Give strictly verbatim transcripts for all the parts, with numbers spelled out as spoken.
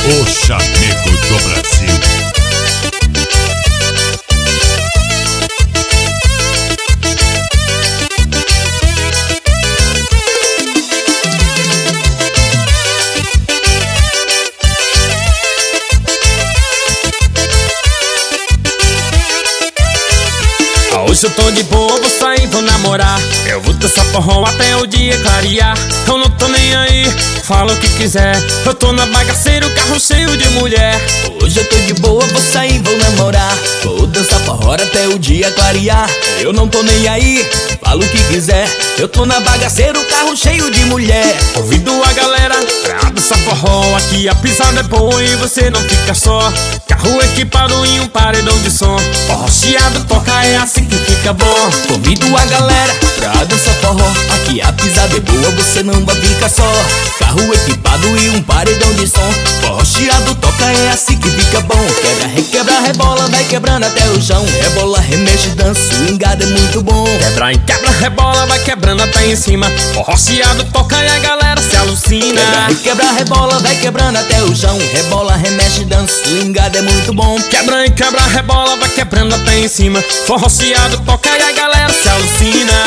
O chamego do Brasil. Hoje eu tô de boa, vou sair, vou namorar. Eu vou dançar forró até o dia clarear. Eu não tô nem aí, fala o que quiser. Eu tô na bagaceira, o carro cheio de mulher. Hoje eu tô de boa, vou sair, vou namorar. Vou dançar forró até o dia clarear. Eu não tô nem aí, fala o que quiser. Eu tô na bagaceira, o carro cheio de mulher. Convido a galera pra dançar forró. Aqui a pisada é boa e você não fica só. Carro equipado em um paredão de som. Forró chiado toca, é assim que fica bom. Convido a galera pra dançar forró. Aqui a pisada é boa, você não vai ficar só. Carro equipado e um paredão de som. Forró chiado toca, é assim que fica bom. Quebra, requebra, rebola, vai quebrando até o chão. Rebola, remexe, dança, swingado é muito bom. Quebra e quebra, rebola, vai quebrando até em cima. Forró chiado toca e a galera se alucina. Quebra, requebra, rebola, vai quebrando até o chão. Rebola, remexe, dança, swingado é muito bom. Quebra e quebra, rebola, vai quebrando até em cima. Forró chiado toca e a galera se alucina.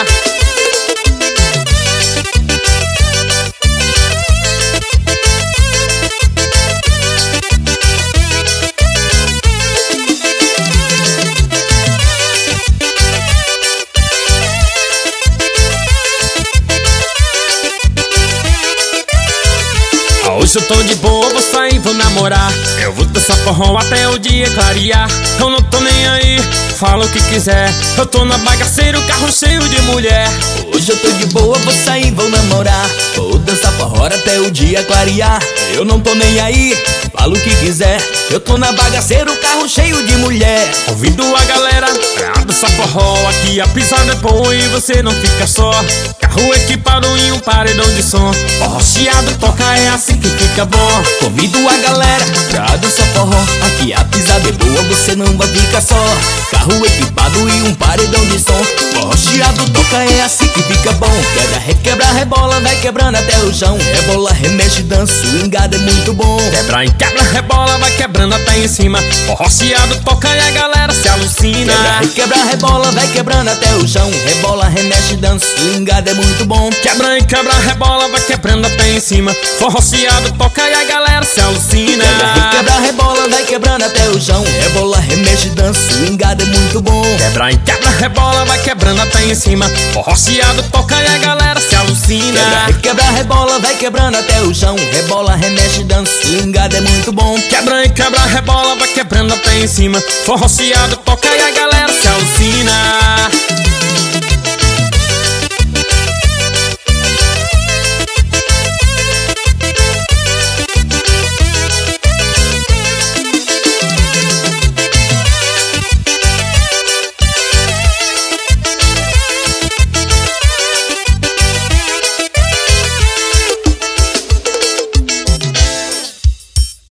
Hoje eu tô de boa, vou sair, vou namorar. Eu vou dançar forró até o dia clarear. Eu não tô nem aí, fala o que quiser. Eu tô na bagaceira, o carro cheio de mulher. Hoje eu tô de boa, vou sair, vou namorar. Vou dançar forró até o dia clarear. Eu não tô nem aí, fala o que quiser. Eu tô na bagaceira, o carro cheio de mulher. Convido a galera pra dançar forró. Aqui a pisada é boa e você não fica só. Carro equipado em um paredão de som. Forró chiado toca, é assim que fica bom. Convido a galera pra dançar forró. Aqui a pisada é boa, você não vai ficar só. Carro equipado e um paredão de som. Forró chiado toca, é assim que fica bom. Quebra, requebra, rebola, vai quebrando até o chão. Rebola, remexe, dança, swingado é muito bom. Quebra e quebra, rebola, vai quebrando até em cima. Forró chiado toca e a galera se alucina. Quebra, requebra, rebola, vai quebrando até o chão. Rebola, remexe, dança, swingado é muito bom. Quebra e quebra, rebola, vai quebrando até em cima. Forró chiado toca e a galera se alucina. Quebra, requebra, rebola, vai quebrando até o chão. Rebola, remexe, dança, swingado é muito bom. Quebra e quebra, rebola, vai quebrando até em cima. Forró chiado toca e a galera se alucina. Quebra, requebra, rebola, vai quebrando até o chão. Rebola, remexe, dança, swingado é muito bom. Quebra e quebra, rebola, vai quebrando até em cima. Forró chiado toca e a galera